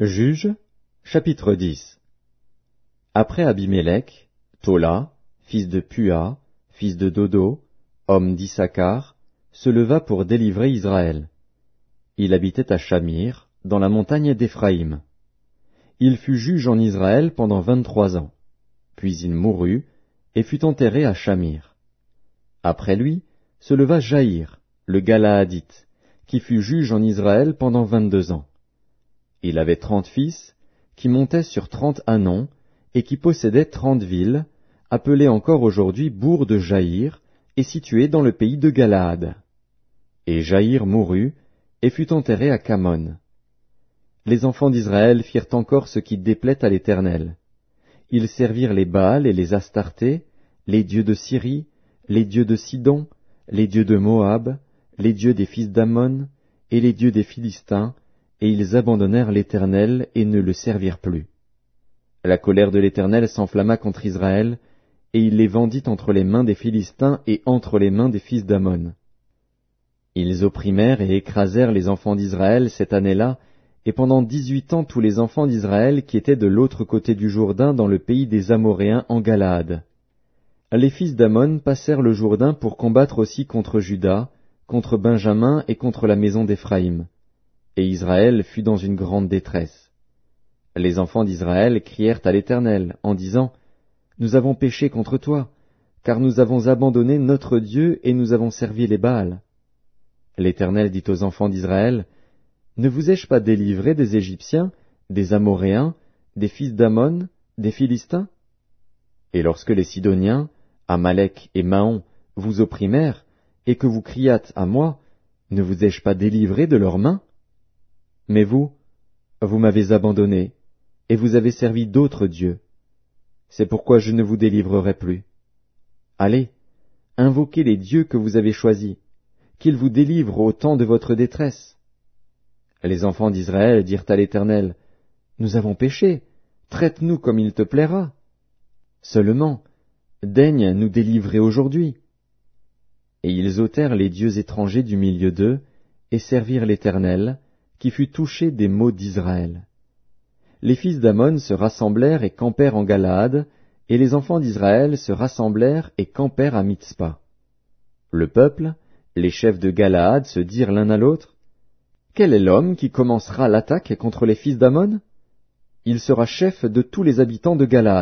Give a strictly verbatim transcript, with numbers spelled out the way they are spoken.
Juges, chapitre dix. Après Abimélec, Tola, fils de Pua, fils de Dodo, homme d'Issachar, se leva pour délivrer Israël. Il habitait à Shamir, dans la montagne d'Éphraïm. Il fut juge en Israël pendant vingt-trois ans. Puis il mourut, et fut enterré à Shamir. Après lui, se leva Jaïr, le Galaadite, qui fut juge en Israël pendant vingt-deux ans. Il avait trente fils, qui montaient sur trente ânons, et qui possédaient trente villes, appelées encore aujourd'hui bourgs de Jaïr, et situées dans le pays de Galaad. Et Jaïr mourut, et fut enterré à Camon. Les enfants d'Israël firent encore ce qui déplaît à l'Éternel. Ils servirent les Baals et les Astartés, les dieux de Syrie, les dieux de Sidon, les dieux de Moab, les dieux des fils d'Ammon, et les dieux des Philistins, et ils abandonnèrent l'Éternel et ne le servirent plus. La colère de l'Éternel s'enflamma contre Israël, et il les vendit entre les mains des Philistins et entre les mains des fils d'Ammon. Ils opprimèrent et écrasèrent les enfants d'Israël cette année-là, et pendant dix-huit ans tous les enfants d'Israël qui étaient de l'autre côté du Jourdain dans le pays des Amoréens en Galaad. Les fils d'Ammon passèrent le Jourdain pour combattre aussi contre Juda, contre Benjamin et contre la maison d'Éphraïm. Et Israël fut dans une grande détresse. Les enfants d'Israël crièrent à l'Éternel, en disant, « Nous avons péché contre toi, car nous avons abandonné notre Dieu et nous avons servi les Baals. » L'Éternel dit aux enfants d'Israël, « Ne vous ai-je pas délivré des Égyptiens, des Amoréens, des fils d'Ammon, des Philistins? Et lorsque les Sidoniens, Amalek et Maon, vous opprimèrent, et que vous criâtes à moi, ne vous ai-je pas délivré de leurs mains? Mais vous, vous m'avez abandonné, et vous avez servi d'autres dieux. C'est pourquoi je ne vous délivrerai plus. Allez, invoquez les dieux que vous avez choisis, qu'ils vous délivrent au temps de votre détresse. » Les enfants d'Israël dirent à l'Éternel, « Nous avons péché, traite-nous comme il te plaira. Seulement, daigne nous délivrer aujourd'hui. » Et ils ôtèrent les dieux étrangers du milieu d'eux, et servirent l'Éternel, qui fut touché des maux d'Israël. Les fils d'Ammon se rassemblèrent et campèrent en Galaad, et les enfants d'Israël se rassemblèrent et campèrent à Mitzpa. Le peuple, les chefs de Galaad se dirent l'un à l'autre, « Quel est l'homme qui commencera l'attaque contre les fils d'Ammon? Il sera chef de tous les habitants de Galaad. »